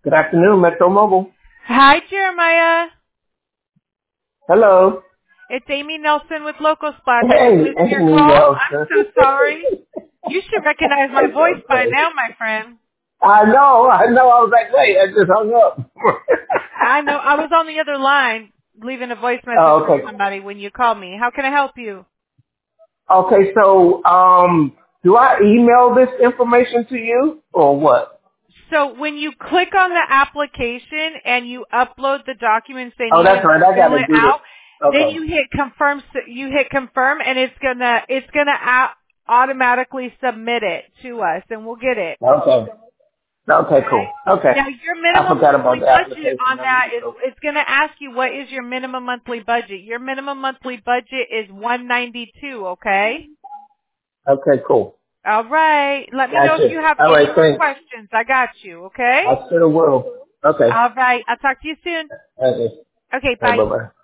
Good afternoon, Metro Mobile. Hi, Jeremiah. Hello. It's Amy Nelson with Local Splash. I Hey, just missed your Amy call. I'm Nelson. so sorry. You should recognize my voice by Okay. now, my friend. I know. I was like, wait, I just hung up. I know. I was on the other line leaving a voice message Oh, for okay. somebody when you called me. How can I help you? Okay, so, do I email this information to you or what? So when you click on the application and you upload the documents they Oh, need that's and right. I fill gotta it do this. out, then Okay. you hit confirm. You hit confirm, and it's gonna automatically submit it to us, and we'll get it. Okay. Okay, Okay. cool. Okay. Now your I minimum forgot about monthly the budget application. on I need that to is go. it's going to ask you what is your minimum monthly budget. Your minimum monthly budget is 192. Okay. Okay, cool. All right. Let me know if Gotcha. you have All any right, more thanks. questions. I got you. Okay. I sure will. Okay. All right. I'll talk to you soon. Okay. Okay. All right, Bye. bye-bye.